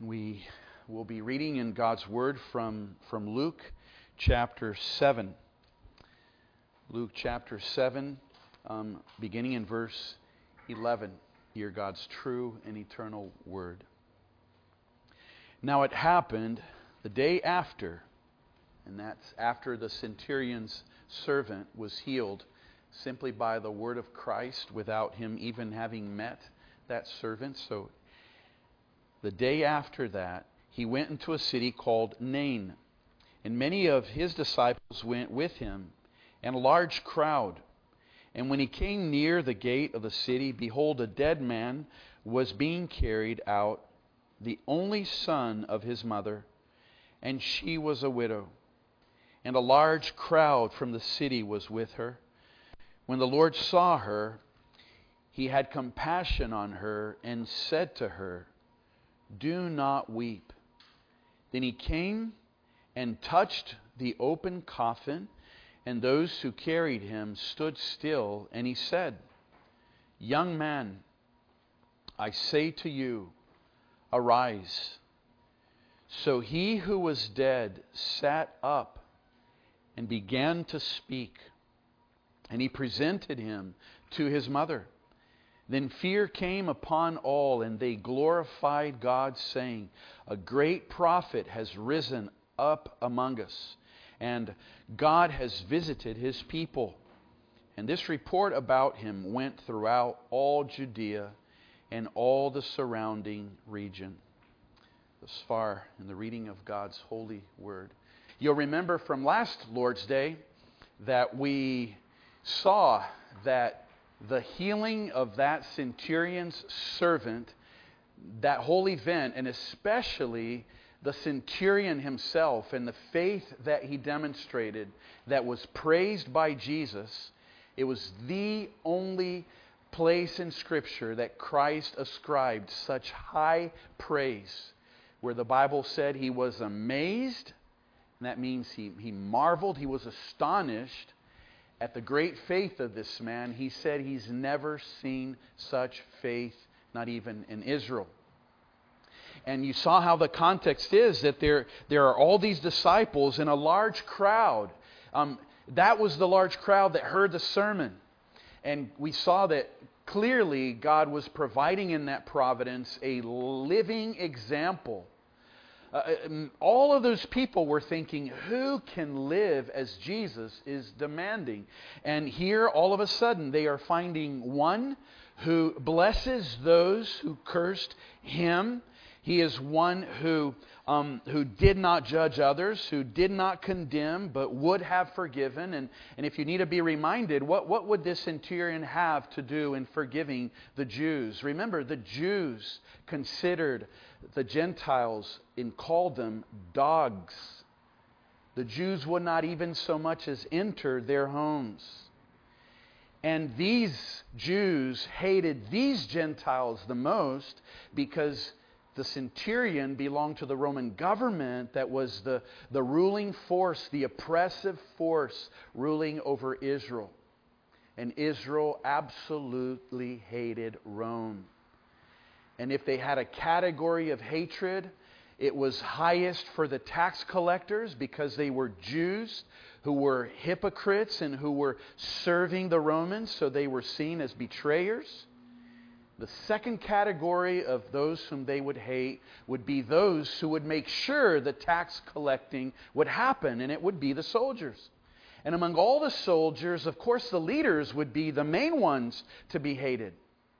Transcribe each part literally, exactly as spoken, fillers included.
We will be reading in God's Word from, from Luke chapter seven. Luke chapter seven, um, beginning in verse eleven. Hear God's true and eternal Word. Now it happened the day after, and that's after the centurion's servant was healed simply by the word of Christ without him even having met that servant. So the day after that, he went into a city called Nain, and many of his disciples went with him, and a large crowd. And when he came near the gate of the city, behold, a dead man was being carried out, the only son of his mother, and she was a widow. And a large crowd from the city was with her. When the Lord saw her, he had compassion on her and said to her, "Do not weep." Then he came and touched the open coffin, and those who carried him stood still, and he said, "Young man, I say to you, arise." So he who was dead sat up and began to speak, and he presented him to his mother. Then fear came upon all, and they glorified God, saying, "A great prophet has risen up among us, and God has visited his people." And this report about him went throughout all Judea and all the surrounding region. Thus far in the reading of God's holy word. You'll remember from last Lord's Day that we saw that the healing of that centurion's servant, that whole event, and especially the centurion himself and the faith that he demonstrated that was praised by Jesus, it was the only place in Scripture that Christ ascribed such high praise, where the Bible said he was amazed, and that means he, he marveled, he was astonished at the great faith of this man. He said he's never seen such faith, not even in Israel. And you saw how the context is, that there, there are all these disciples in a large crowd. Um, that was the large crowd that heard the sermon. And we saw that clearly God was providing in that providence a living example. Uh, all of those people were thinking, who can live as Jesus is demanding? And here, all of a sudden, they are finding one who blesses those who cursed him. He is one who um, who did not judge others, who did not condemn, but would have forgiven. And, and if you need to be reminded, what, what would this centurion have to do in forgiving the Jews? Remember, the Jews considered the Gentiles and called them dogs. The Jews would not even so much as enter their homes. And these Jews hated these Gentiles the most because the centurion belonged to the Roman government that was the, the ruling force, the oppressive force ruling over Israel. And Israel absolutely hated Rome. And if they had a category of hatred, it was highest for the tax collectors because they were Jews who were hypocrites and who were serving the Romans, so they were seen as betrayers. The second category of those whom they would hate would be those who would make sure the tax collecting would happen, and it would be the soldiers. And among all the soldiers, of course, the leaders would be the main ones to be hated.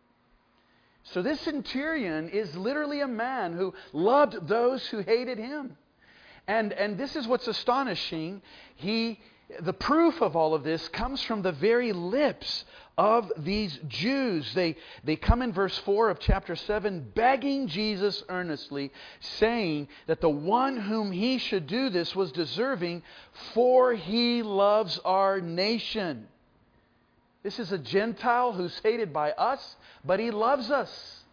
So this centurion is literally a man who loved those who hated him. And, and this is what's astonishing. He, the proof of all of this comes from the very lips of these Jews. They, they come in verse four of chapter seven, begging Jesus earnestly, saying that the one whom he should do this was deserving, for he loves our nation. This is a Gentile who's hated by us, but he loves us.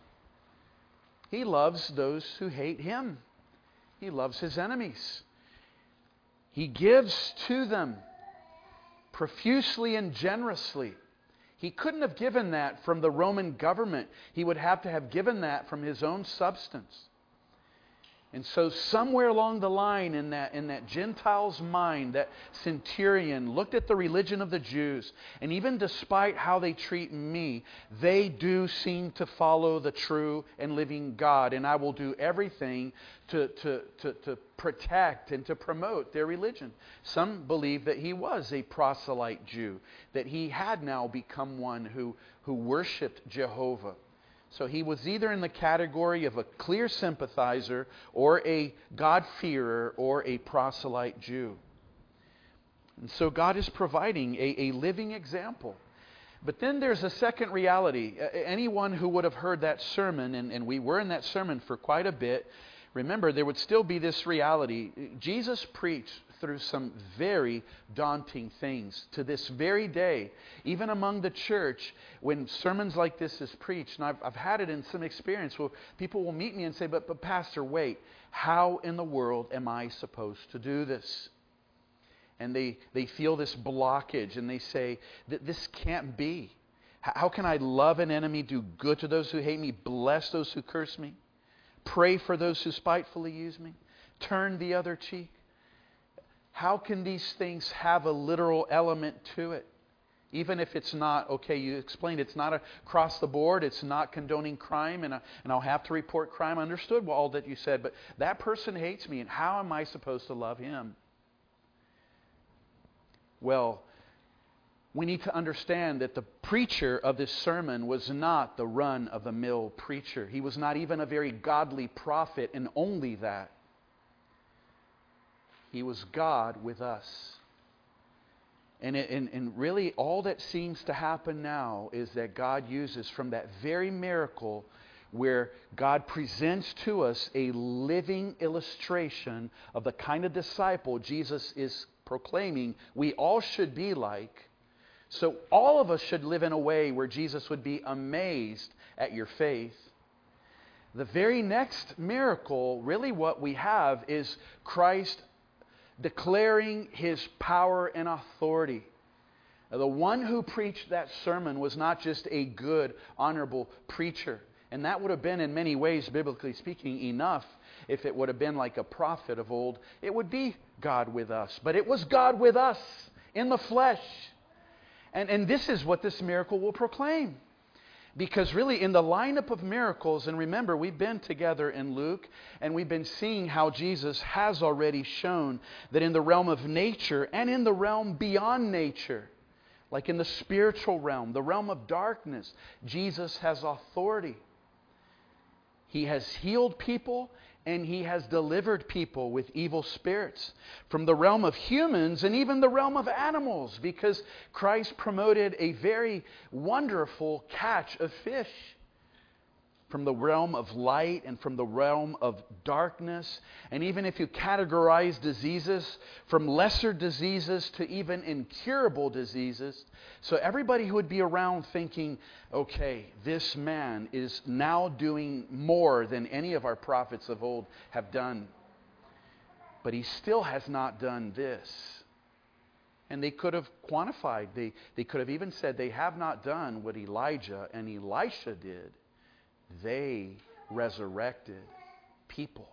He loves those who hate him. He loves his enemies. He gives to them profusely and generously. He couldn't have given that from the Roman government. He would have to have given that from his own substance. And so somewhere along the line in that, in that Gentile's mind, that centurion looked at the religion of the Jews, and even despite how they treat me, they do seem to follow the true and living God, and I will do everything to, to, to, to protect and to promote their religion. Some believe that he was a proselyte Jew, that he had now become one who, who worshipped Jehovah. So he was either in the category of a clear sympathizer or a God-fearer or a proselyte Jew. And so God is providing a, a living example. But then there's a second reality. Anyone who would have heard that sermon, and, and we were in that sermon for quite a bit, remember there would still be this reality. Jesus preached through some very daunting things to this very day. Even among the church, when sermons like this is preached, and I've, I've had it in some experience where people will meet me and say, but, but Pastor, wait, how in the world am I supposed to do this? And they, they feel this blockage and they say, that this can't be. How can I love an enemy, do good to those who hate me, bless those who curse me, pray for those who spitefully use me, turn the other cheek? How can these things have a literal element to it? Even if it's not, okay, you explained it's not across the board, it's not condoning crime, and, I, and I'll have to report crime. I understood all that you said, but that person hates me, and how am I supposed to love him? Well, we need to understand that the preacher of this sermon was not the run-of-the-mill preacher. He was not even a very godly prophet, and only that. He was God with us. And, it, and, and really all that seems to happen now is that God uses from that very miracle where God presents to us a living illustration of the kind of disciple Jesus is proclaiming we all should be like. So all of us should live in a way where Jesus would be amazed at your faith. The very next miracle, really what we have is Christ declaring His power and authority. Now, the one who preached that sermon was not just a good, honorable preacher. And that would have been, in many ways, biblically speaking, enough. If it would have been like a prophet of old, it would be God with us. But it was God with us in the flesh. And, and this is what this miracle will proclaim. Because really in the lineup of miracles, and remember we've been together in Luke and we've been seeing how Jesus has already shown that in the realm of nature and in the realm beyond nature, like in the spiritual realm, the realm of darkness, Jesus has authority. He has healed people and He has delivered people with evil spirits from the realm of humans and even the realm of animals, because Christ promoted a very wonderful catch of fish from the realm of light and from the realm of darkness. And even if you categorize diseases from lesser diseases to even incurable diseases, so everybody who would be around thinking, okay, this man is now doing more than any of our prophets of old have done, but he still has not done this. And they could have quantified, they, they could have even said they have not done what Elijah and Elisha did. They resurrected people.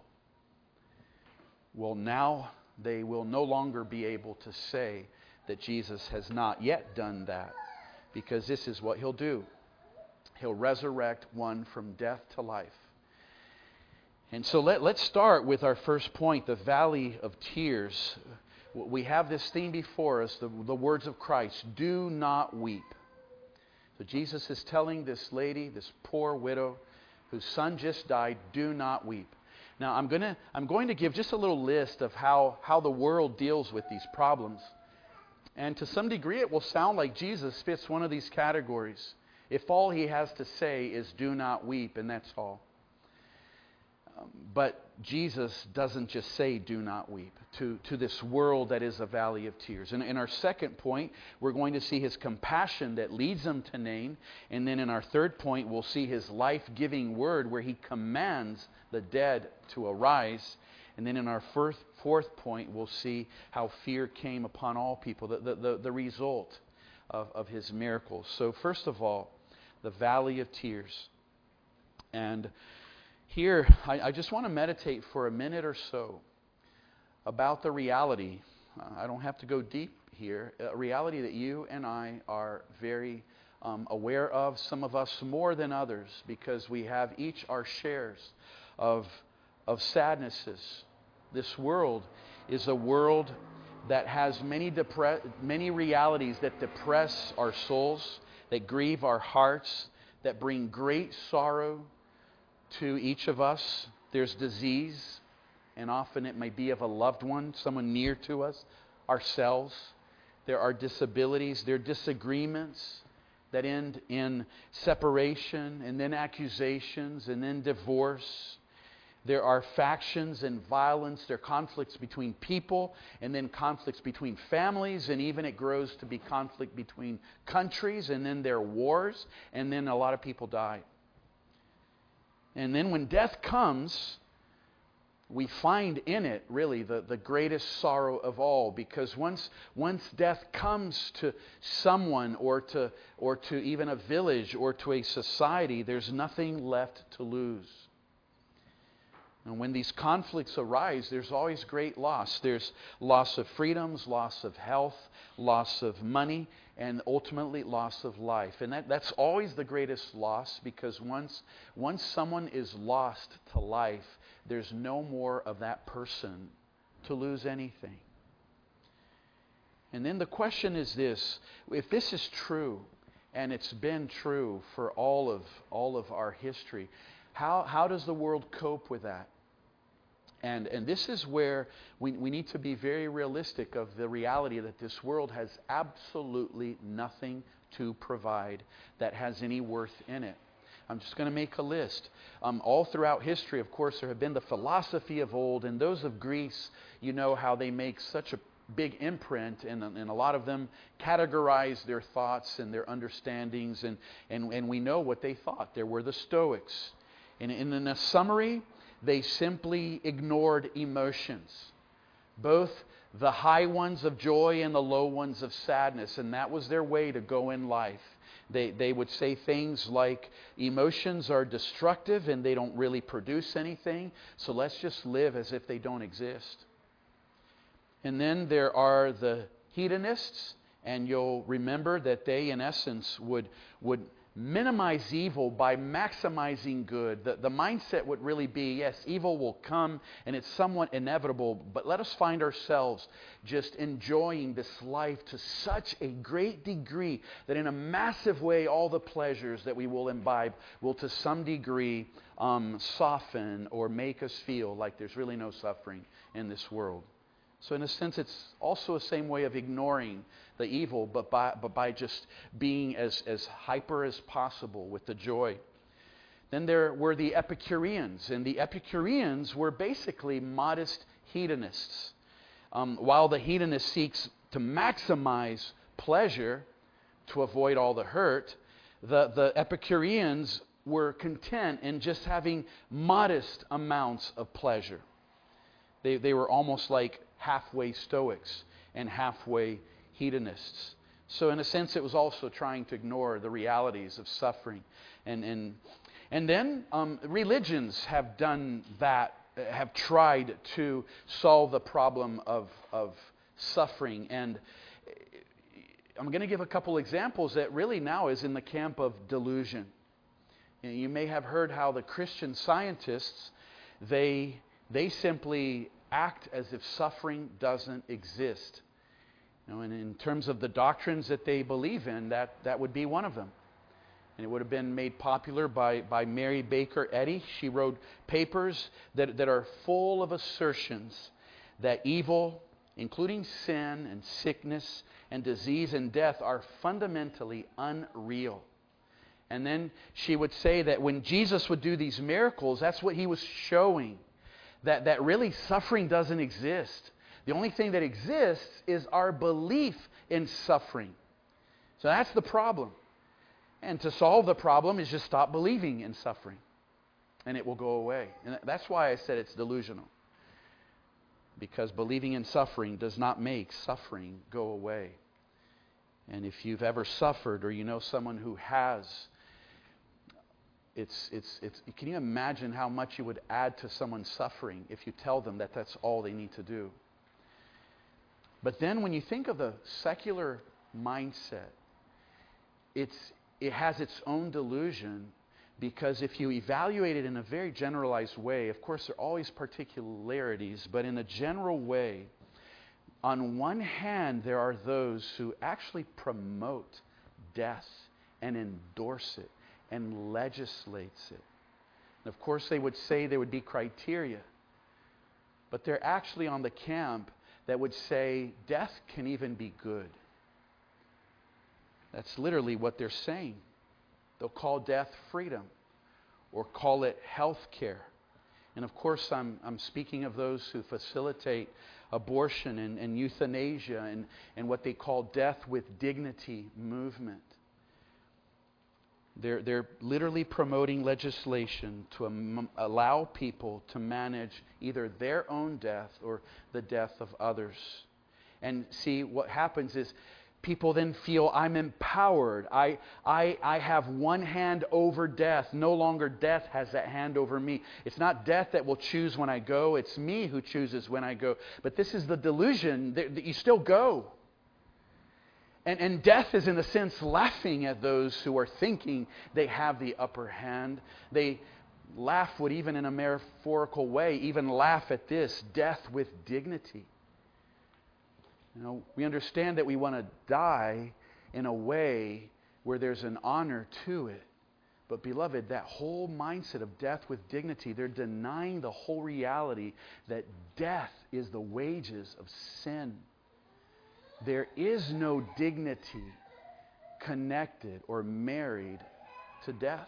Well, now they will no longer be able to say that Jesus has not yet done that, because this is what He'll do. He'll resurrect one from death to life. And so let, let's start with our first point, the Valley of Tears. We have this theme before us, the, the words of Christ, do not weep. So Jesus is telling this lady, this poor widow, whose son just died, do not weep. Now, I'm going to I'm going to give just a little list of how, how the world deals with these problems. And to some degree, it will sound like Jesus fits one of these categories. If all He has to say is do not weep, and that's all. Um, but Jesus doesn't just say do not weep to, to this world that is a valley of tears. And in our second point, we're going to see His compassion that leads them to Nain. And then in our third point, we'll see His life-giving word where He commands the dead to arise. And then in our fourth, fourth point, we'll see how fear came upon all people, the, the, the, the result of, of His miracles. So first of all, the valley of tears. And Here, I, I just want to meditate for a minute or so about the reality. Uh, I don't have to go deep here. A reality that you and I are very um, aware of, some of us more than others, because we have each our shares of, of sadnesses. This world is a world that has many, depre- many realities that depress our souls, that grieve our hearts, that bring great sorrow to each of us. There's disease, and often it may be of a loved one, someone near to us, ourselves. There are disabilities, there are disagreements that end in separation, and then accusations, and then divorce. There are factions and violence. There are conflicts between people, and then conflicts between families, and even it grows to be conflict between countries, and then there are wars, and then a lot of people die. And then when death comes, we find in it really the, the greatest sorrow of all, because once once death comes to someone, or to or to even a village, or to a society, there's nothing left to lose. And when these conflicts arise, there's always great loss. There's loss of freedoms, loss of health, loss of money, and ultimately loss of life. And that, that's always the greatest loss, because once, once someone is lost to life, there's no more of that person to lose anything. And then the question is this: if this is true, and it's been true for all of all of our history, how, how does the world cope with that? And, and this is where we, we need to be very realistic of the reality that this world has absolutely nothing to provide that has any worth in it. I'm just going to make a list. Um, all throughout history, of course, there have been the philosophy of old, and those of Greece, you know how they make such a big imprint, and, and a lot of them categorize their thoughts and their understandings, and, and, and we know what they thought. There were the Stoics. And, and in a summary, they simply ignored emotions, both the high ones of joy and the low ones of sadness, and that was their way to go in life. They, they would say things like, emotions are destructive and they don't really produce anything, so let's just live as if they don't exist. And then there are the hedonists, and you'll remember that they, in essence, would, would minimize evil by maximizing good. The, the mindset would really be, yes, evil will come and it's somewhat inevitable, but let us find ourselves just enjoying this life to such a great degree that in a massive way all the pleasures that we will imbibe will to some degree um, soften or make us feel like there's really no suffering in this world. So in a sense, it's also the same way of ignoring the evil, but by, but by just being as, as hyper as possible with the joy. Then there were the Epicureans, and the Epicureans were basically modest hedonists. Um, while the hedonist seeks to maximize pleasure to avoid all the hurt, the, the Epicureans were content in just having modest amounts of pleasure. They, they were almost like halfway Stoics and halfway hedonists. So in a sense, it was also trying to ignore the realities of suffering. And and, and then um, religions have done that, have tried to solve the problem of, of suffering. And I'm going to give a couple examples that really now is in the camp of delusion. You may have heard how the Christian scientists, they they simply act as if suffering doesn't exist. You know, and in terms of the doctrines that they believe in, that, that would be one of them. And it would have been made popular by, by Mary Baker Eddy. She wrote papers that, that are full of assertions that evil, including sin and sickness and disease and death, are fundamentally unreal. And then she would say that when Jesus would do these miracles, that's what he was showing. That, that really suffering doesn't exist. The only thing that exists is our belief in suffering. So that's the problem. And to solve the problem is just stop believing in suffering, and it will go away. And that's why I said it's delusional. Because believing in suffering does not make suffering go away. And if you've ever suffered, or you know someone who has, it's, it's, it's, can you imagine how much you would add to someone's suffering if you tell them that that's all they need to do? But then when you think of the secular mindset, it's, it has its own delusion, because if you evaluate it in a very generalized way, of course there are always particularities, but in a general way, on one hand there are those who actually promote death and endorse it and legislates it. And of course they would say there would be criteria, but they're actually on the camp that would say death can even be good. That's literally what they're saying. They'll call death freedom or call it health care. And of course I'm, I'm speaking of those who facilitate abortion and, and euthanasia and, and what they call death with dignity movement. They're, they're literally promoting legislation to am, allow people to manage either their own death or the death of others. And see, what happens is people then feel, I'm empowered. I, I, I have one hand over death. No longer death has that hand over me. It's not death that will choose when I go. It's me who chooses when I go. But this is the delusion that, that you still go. And, and death is in a sense laughing at those who are thinking they have the upper hand. They laugh, would even in a metaphorical way, even laugh at this, death with dignity. You know, we understand that we want to die in a way where there's an honor to it. But beloved, that whole mindset of death with dignity, they're denying the whole reality that death is the wages of sin. There is no dignity connected or married to death.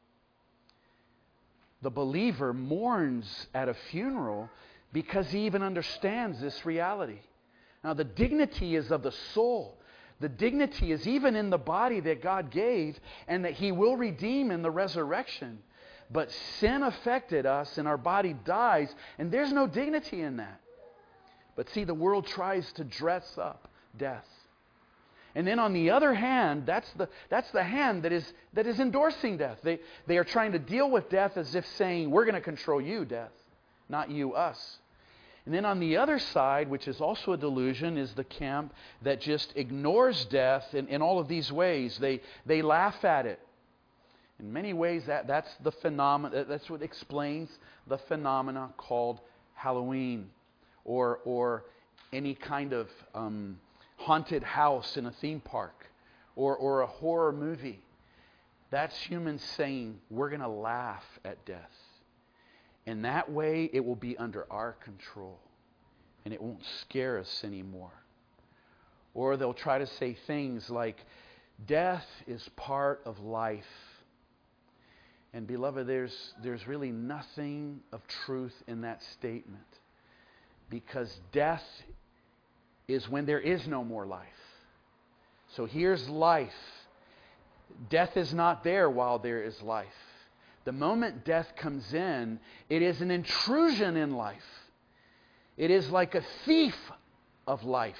The believer mourns at a funeral because he even understands this reality. Now, the dignity is of the soul. The dignity is even in the body that God gave and that He will redeem in the resurrection. But sin affected us and our body dies, and there's no dignity in that. But see, the world tries to dress up death. And then on the other hand, that's the, that's the hand that is, that is endorsing death. They, they are trying to deal with death as if saying, we're going to control you, death, not you, us. And then on the other side, which is also a delusion, is the camp that just ignores death in, in all of these ways. They, they laugh at it. In many ways, that, that's the phenomena, that's what explains the phenomena called Halloween or, or any kind of um, haunted house in a theme park or, or a horror movie. That's humans saying, we're going to laugh at death. In that way, it will be under our control, and it won't scare us anymore. Or they'll try to say things like, death is part of life. And beloved, there's, there's really nothing of truth in that statement, because death is when there is no more life. So here's life. Death is not there while there is life. The moment death comes in, it is an intrusion in life. It is like a thief of life.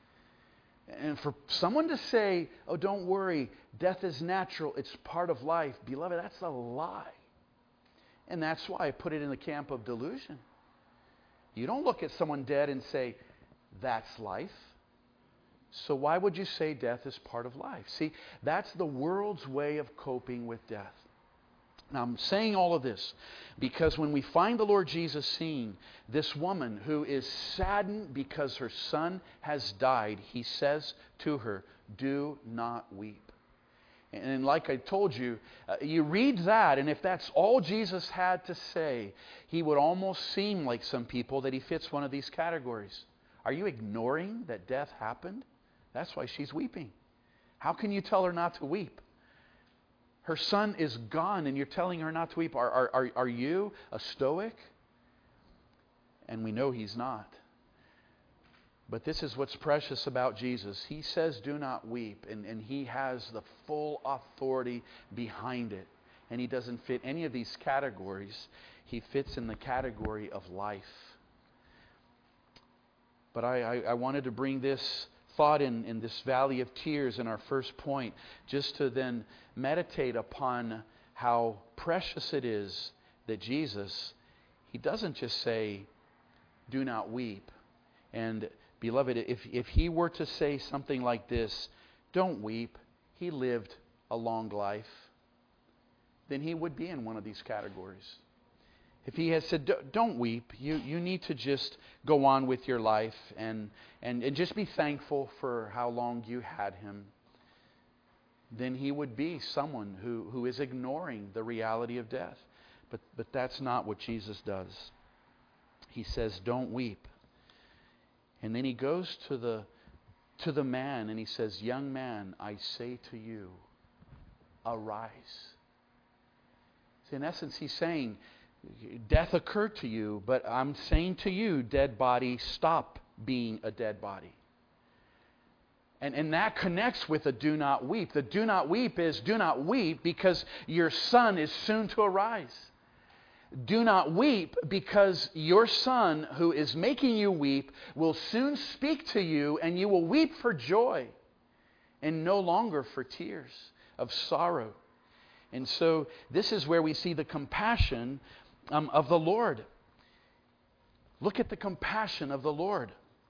And for someone to say, oh, don't worry, death is natural, it's part of life, beloved, that's a lie. And that's why I put it in the camp of delusion. You don't look at someone dead and say, that's life. So why would you say death is part of life? See, that's the world's way of coping with death. Now, I'm saying all of this because when we find the Lord Jesus seeing this woman who is saddened because her son has died, He says to her, do not weep. And like I told you, uh, you read that, and if that's all Jesus had to say, He would almost seem like some people that He fits one of these categories. Are you ignoring that death happened? That's why she's weeping. How can you tell her not to weep? Her son is gone and you're telling her not to weep. Are, are, are, are you a stoic? And we know He's not. But this is what's precious about Jesus. He says, do not weep. And, and He has the full authority behind it. And He doesn't fit any of these categories. He fits in the category of life. But I, I, I wanted to bring this thought in, in this valley of tears in our first point, just to then meditate upon how precious it is that Jesus, he doesn't just say, do not weep. And beloved, if, if he were to say something like this, don't weep, he lived a long life, then he would be in one of these categories. If he had said, don't weep, you, you need to just go on with your life and, and, and just be thankful for how long you had him, then he would be someone who, who is ignoring the reality of death. But, but that's not what Jesus does. He says, don't weep. And then he goes to the, to the man and he says, young man, I say to you, arise. So in essence, he's saying, death occurred to you, but I'm saying to you, dead body, stop being a dead body. And, and that connects with the do not weep. The do not weep is do not weep because your son is soon to arise. Do not weep because your son who is making you weep will soon speak to you and you will weep for joy and no longer for tears of sorrow. And so this is where we see the compassion um, of the Lord. Look at the compassion of the Lord.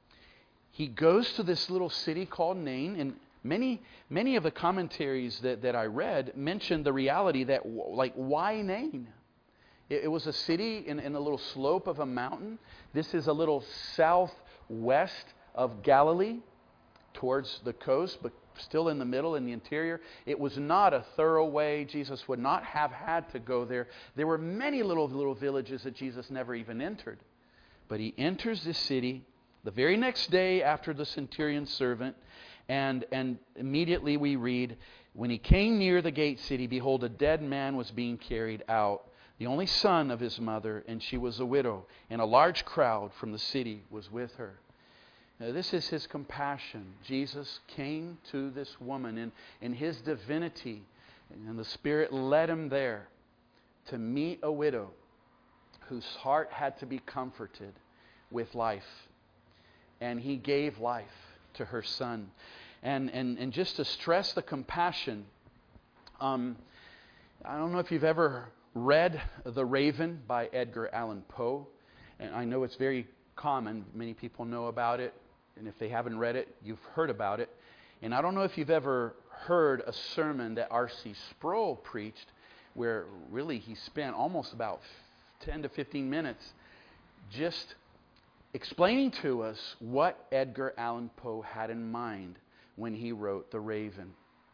He goes to this little city called Nain, and many many of the commentaries that, that I read mentioned the reality that, like, why Nain? It, it was a city in, in a little slope of a mountain. This is a little southwest of Galilee, towards the coast, but still in the middle, in the interior. It was not a thorough way. Jesus would not have had to go there. There were many little little villages that Jesus never even entered. But he enters this city the very next day after the centurion's servant, and, and immediately we read, when he came near the gate city, behold, a dead man was being carried out, the only son of his mother, and she was a widow, and a large crowd from the city was with her. Now, this is his compassion. Jesus came to this woman in, in his divinity, and the Spirit led him there to meet a widow whose heart had to be comforted with life. And he gave life to her son. And, and, and just to stress the compassion, um, I don't know if you've ever read The Raven by Edgar Allan Poe. And I know it's very common. Many people know about it. And if they haven't read it, you've heard about it. And I don't know if you've ever heard a sermon that R C Sproul preached, where really he spent almost about ten to fifteen minutes just explaining to us what Edgar Allan Poe had in mind when he wrote The Raven.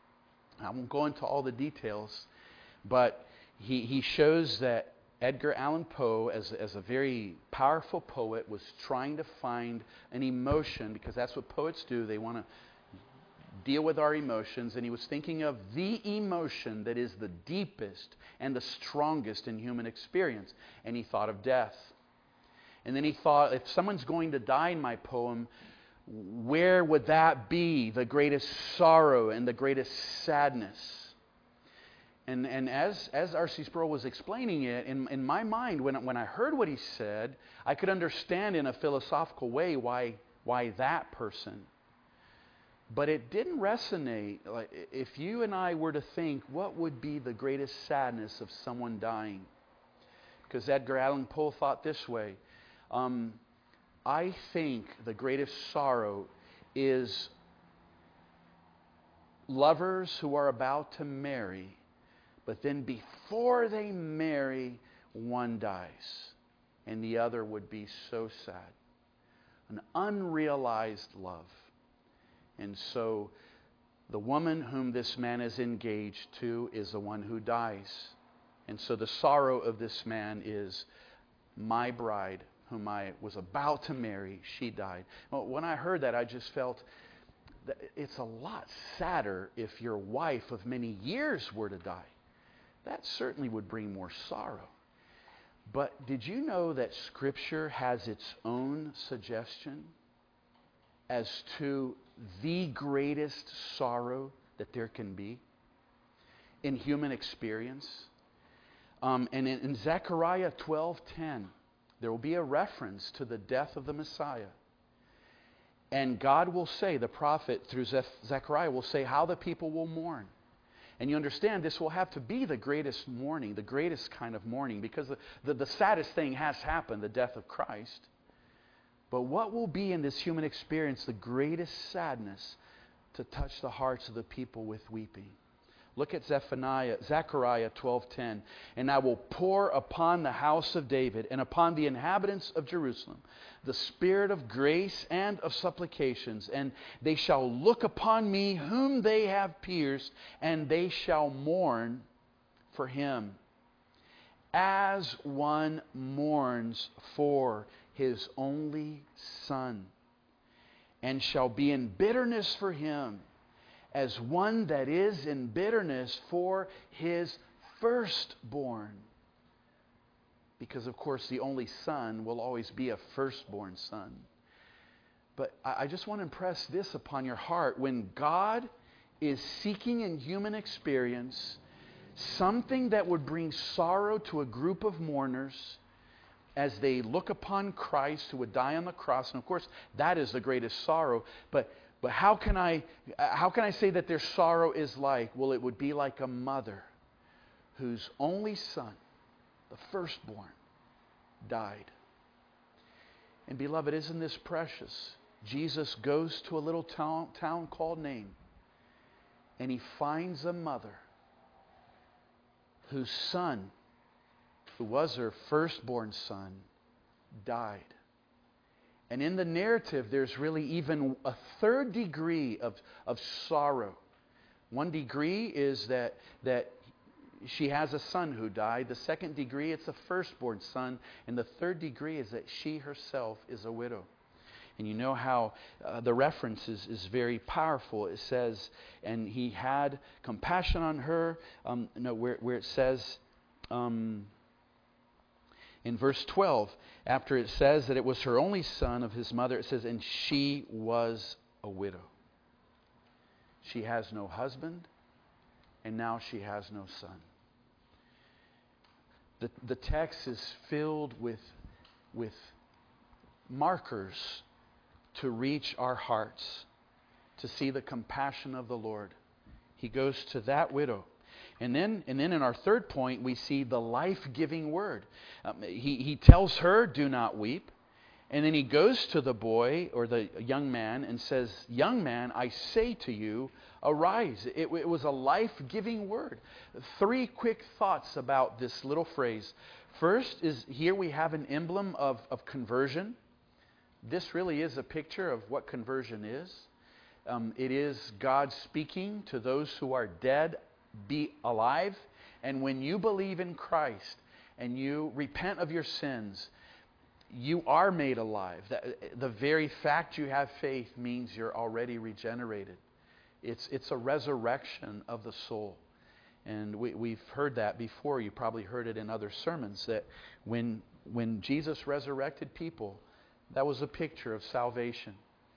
I won't go into all the details, but he, he shows that Edgar Allan Poe, as, as a very powerful poet, was trying to find an emotion, because that's what poets do. They want to deal with our emotions, and he was thinking of the emotion that is the deepest and the strongest in human experience, and he thought of death. And then he thought, if someone's going to die in my poem, where would that be the greatest sorrow and the greatest sadness? And, and as, as R C Sproul was explaining it, in, in my mind, when, when I heard what he said, I could understand in a philosophical way why, why that person. But it didn't resonate. Like, if you and I were to think, what would be the greatest sadness of someone dying? Because Edgar Allan Poe thought this way. Um, I think the greatest sorrow is lovers who are about to marry, but then before they marry, one dies, and the other would be so sad. An unrealized love. And so the woman whom this man is engaged to is the one who dies. And so the sorrow of this man is, my bride, whom I was about to marry, she died. Well, when I heard that, I just felt that it's a lot sadder if your wife of many years were to die. That certainly would bring more sorrow. But did you know that Scripture has its own suggestion as to the greatest sorrow that there can be in human experience? Um, and in, in Zechariah twelve ten, there will be a reference to the death of the Messiah. And God will say, the prophet through Zechariah will say how the people will mourn. And you understand this will have to be the greatest mourning, the greatest kind of mourning, because the, the, the saddest thing has happened, the death of Christ. But what will be in this human experience the greatest sadness to touch the hearts of the people with weeping? Look at Zephaniah, Zechariah twelve ten. And I will pour upon the house of David and upon the inhabitants of Jerusalem the spirit of grace and of supplications, and they shall look upon me whom they have pierced, and they shall mourn for him, as one mourns for his only son, and shall be in bitterness for him, as one that is in bitterness for his firstborn. Because, of course, the only son will always be a firstborn son. But I just want to impress this upon your heart. When God is seeking in human experience something that would bring sorrow to a group of mourners as they look upon Christ who would die on the cross, and of course, that is the greatest sorrow. But But how can I how can I say that their sorrow is like? Well, it would be like a mother whose only son, the firstborn, died. And beloved, isn't this precious? Jesus goes to a little town, town called Nain, and he finds a mother whose son, who was her firstborn son, died. And in the narrative, there's really even a third degree of, of sorrow. One degree is that, that she has a son who died. The second degree, it's a firstborn son. And the third degree is that she herself is a widow. And you know how uh, the reference is, is very powerful. It says, and he had compassion on her. Um, no, where, where it says... Um, In verse twelve, after it says that it was her only son of his mother, it says, and she was a widow. She has no husband, and now she has no son. The, the text is filled with, with markers to reach our hearts, to see the compassion of the Lord. He goes to that widow. And then, and then in our third point, we see the life-giving word. Um, he, he tells her, do not weep. And then he goes to the boy or the young man and says, young man, I say to you, arise. It, it was a life-giving word. Three quick thoughts about this little phrase. First is here we have an emblem of, of conversion. This really is a picture of what conversion is. Um, it is God speaking to those who are dead, be alive. And when you believe in Christ and you repent of your sins, you are made alive. The very fact you have faith means you're already regenerated. It's, it's a resurrection of the soul. And we, we've heard that before. You probably heard it in other sermons, that when, when Jesus resurrected people, that was a picture of salvation.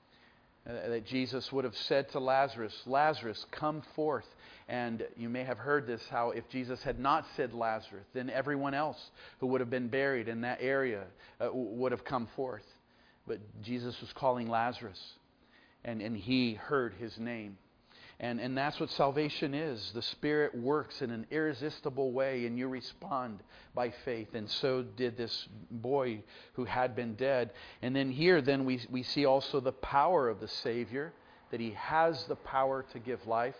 Uh, that Jesus would have said to Lazarus, Lazarus, come forth. And you may have heard this, how if Jesus had not said Lazarus, then everyone else who would have been buried in that area uh, would have come forth. But Jesus was calling Lazarus, and, and he heard his name. And, and that's what salvation is. The Spirit works in an irresistible way, and you respond by faith. And so did this boy who had been dead. And then here, then we, we see also the power of the Savior, that He has the power to give life.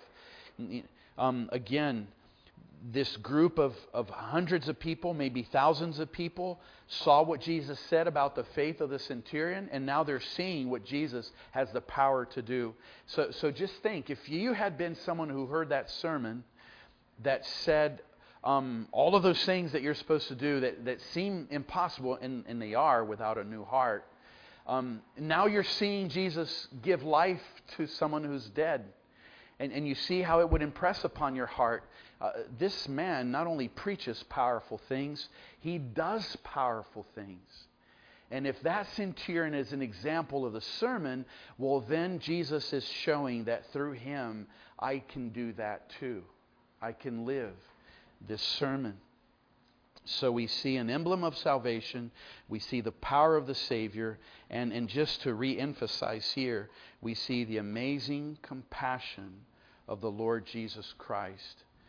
Um, again, this group of, of hundreds of people, maybe thousands of people, saw what Jesus said about the faith of the centurion, and now they're seeing what Jesus has the power to do. So, so just think, if you had been someone who heard that sermon that said um, all of those things that you're supposed to do that, that seem impossible, and, and they are without a new heart, um, now you're seeing Jesus give life to someone who's dead. And, and you see how it would impress upon your heart. Uh, this man not only preaches powerful things, he does powerful things. And if that centurion is an example of the sermon, well, then Jesus is showing that through him, I can do that too. I can live this sermon. So we see an emblem of salvation. We see the power of the Savior. And, and just to re-emphasize here, we see the amazing compassion of the Lord Jesus Christ.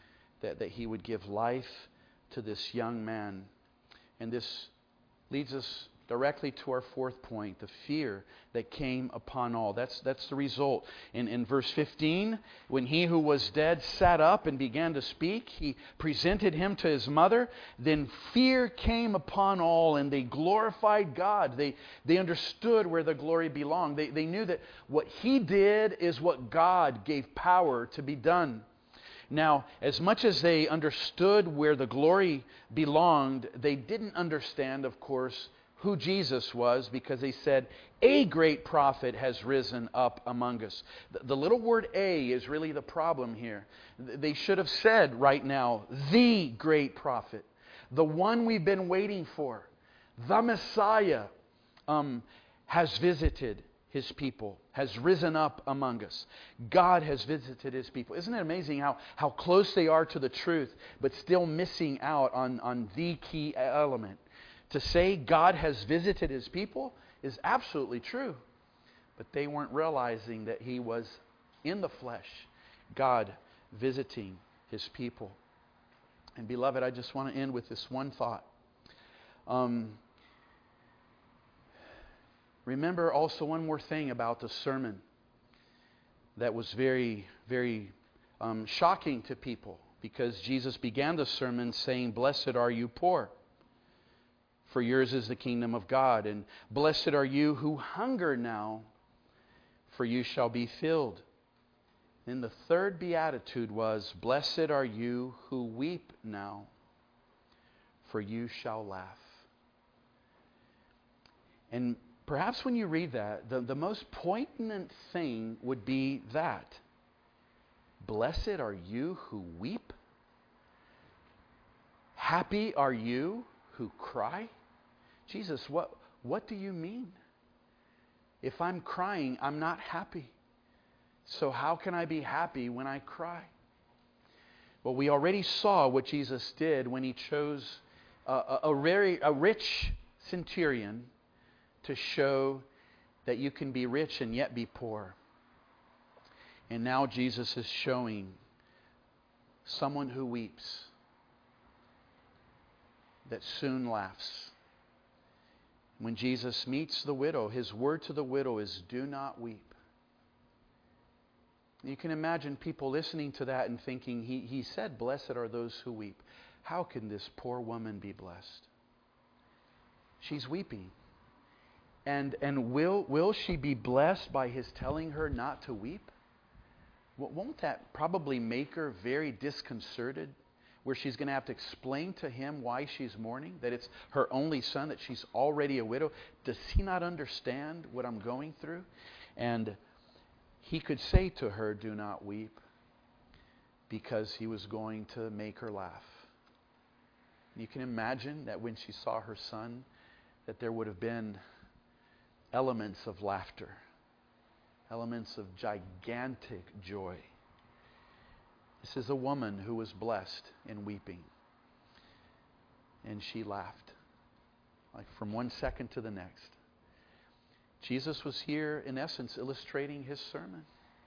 that, that he would give life to this young man. And this leads us directly to our fourth point, the fear that came upon all. That's, that's the result. In, in verse fifteen, when he who was dead sat up and began to speak, he presented him to his mother. Then fear came upon all, and they glorified God. They, they understood where the glory belonged. They, they knew that what he did is what God gave power to be done. Now, as much as they understood where the glory belonged, they didn't understand, of course, who Jesus was, because they said, a great prophet has risen up among us. The, the little word a is really the problem here. They should have said right now, the great prophet, the one we've been waiting for, the Messiah, um, has visited his people, has risen up among us. God has visited his people. Isn't it amazing how, how close they are to the truth, but still missing out on, on the key element? To say God has visited his people is absolutely true. But they weren't realizing that he was in the flesh, God visiting his people. And beloved, I just want to end with this one thought. Um, remember also one more thing about the sermon that was very, very um, shocking to people, because Jesus began the sermon saying, "Blessed are you poor, for yours is the kingdom of God. And blessed are you who hunger now, for you shall be filled." Then the third beatitude was, "Blessed are you who weep now, for you shall laugh." And perhaps when you read that, the, the most poignant thing would be that. Blessed are you who weep? Happy are you who cry? Jesus, what, what do you mean? If I'm crying, I'm not happy. So how can I be happy when I cry? Well, we already saw what Jesus did when he chose a, a, a, very, a rich centurion to show that you can be rich and yet be poor. And now Jesus is showing someone who weeps that soon laughs. When Jesus meets the widow, his word to the widow is, "Do not weep." You can imagine people listening to that and thinking, he, he said, "Blessed are those who weep." How can this poor woman be blessed? She's weeping. And, and will, will she be blessed by his telling her not to weep? Well, won't that probably make her very disconcerted, where she's going to have to explain to him why she's mourning, that it's her only son, that she's already a widow? Does he not understand what I'm going through? And he could say to her, "Do not weep," because he was going to make her laugh. You can imagine that when she saw her son, that there would have been elements of laughter, elements of gigantic joy. This is a woman who was blessed in weeping. And she laughed, like from one second to the next. Jesus was here, in essence, illustrating his sermon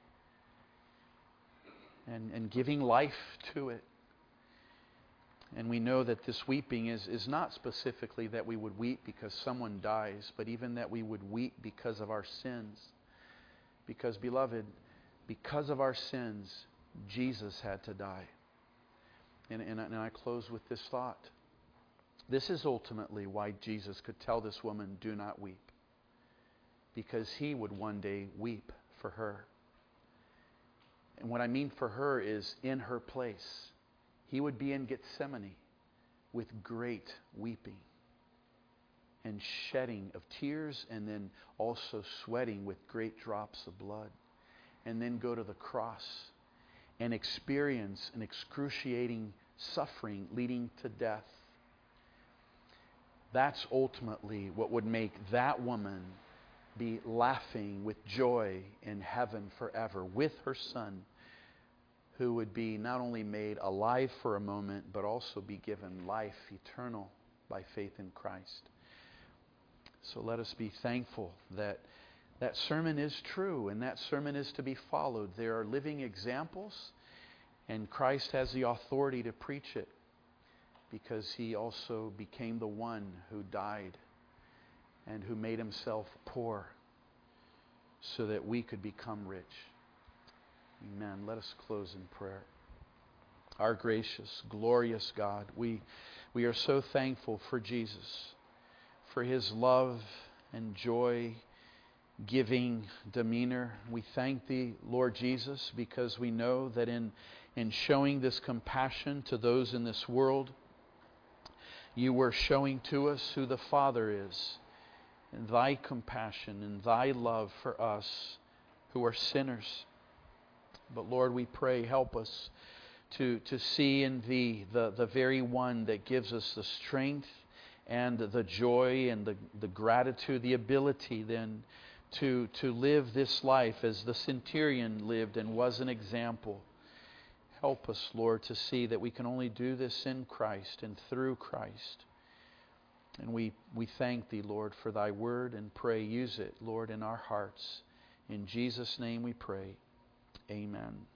and, and giving life to it. And we know that this weeping is, is not specifically that we would weep because someone dies, but even that we would weep because of our sins. Because, beloved, because of our sins, Jesus had to die. And, and, and I close with this thought. This is ultimately why Jesus could tell this woman, "Do not weep." Because he would one day weep for her. And what I mean for her is in her place. He would be in Gethsemane with great weeping and shedding of tears, and then also sweating with great drops of blood. And then go to the cross and experience an excruciating suffering leading to death. That's ultimately what would make that woman be laughing with joy in heaven forever with her son, who would be not only made alive for a moment, but also be given life eternal by faith in Christ. So let us be thankful that that sermon is true, and that sermon is to be followed. There are living examples, And Christ has the authority to preach it because He also became the one who died and who made Himself poor so that we could become rich. Amen. Let us close in prayer. Our gracious, glorious God, we, we are so thankful for Jesus, for His love and joy giving demeanor. We thank Thee, Lord Jesus, because we know that in, in showing this compassion to those in this world, You were showing to us who the Father is, and Thy compassion and Thy love for us who are sinners. But Lord, we pray, help us to, to see in Thee the, the very one that gives us the strength and the joy and the, the gratitude, the ability then to, to live this life as the centurion lived and was an example. Help us, Lord, to see that we can only do this in Christ and through Christ. And we, we thank Thee, Lord, for Thy word and pray, use it, Lord, in our hearts. In Jesus' name we pray. Amen.